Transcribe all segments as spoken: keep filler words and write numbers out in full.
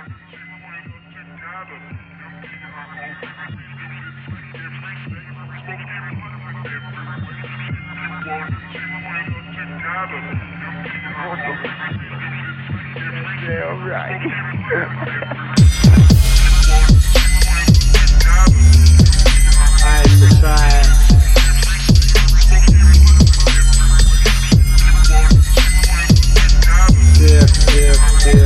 Yeah, alright. I to try. Dip, dip, dip.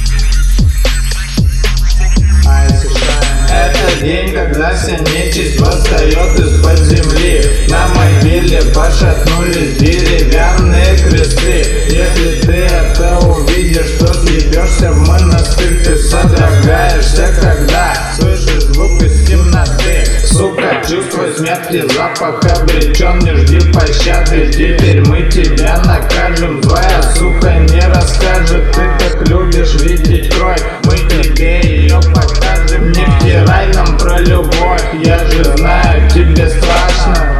I to try. Это день, когда вся нечисть восстает из-под земли. На могиле пошатнулись деревянные кресты. Если ты это увидишь, то съебешься в монастырь. Ты содрогаешься, когда слышишь звук из темноты. Сука, чувствуй смерти, запах обречен, не жди пощады. Теперь мы тебя накажем, твоя сука не расскажет. Ты так любишь видеть кровь, мы тебе ее покажем. Не втирай нам про любовь, я же знаю, тебе страшно.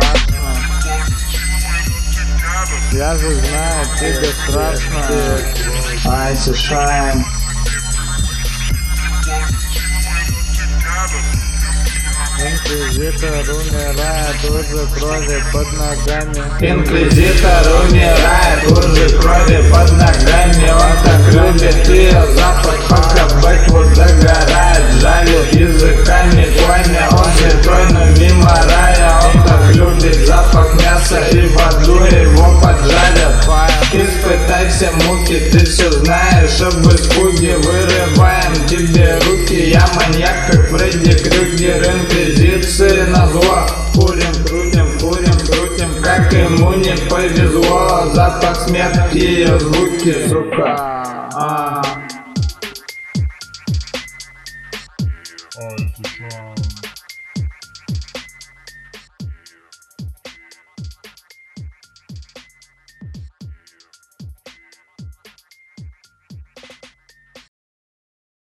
Я же знаю, тебе страшно. I to shine. Инквизитор умирает, уже крови под ногами. Инквизитор умирает, уже крови под ногами. Он так любит ее запах, пока Бэквуд загорает. Жалит языками пламя, он святой, но мимо рая. Он так любит запах мяса, и в аду его поджарят. Испытай все муки, ты все знаешь, об испуге вырываем тебе руки. Я маньяк, как Фредди Крюгер, инквизиции назло. Курим, крутим, курим, крутим, как ему не повезло. Запах смерти, ее звуки, сука. А. I to shine.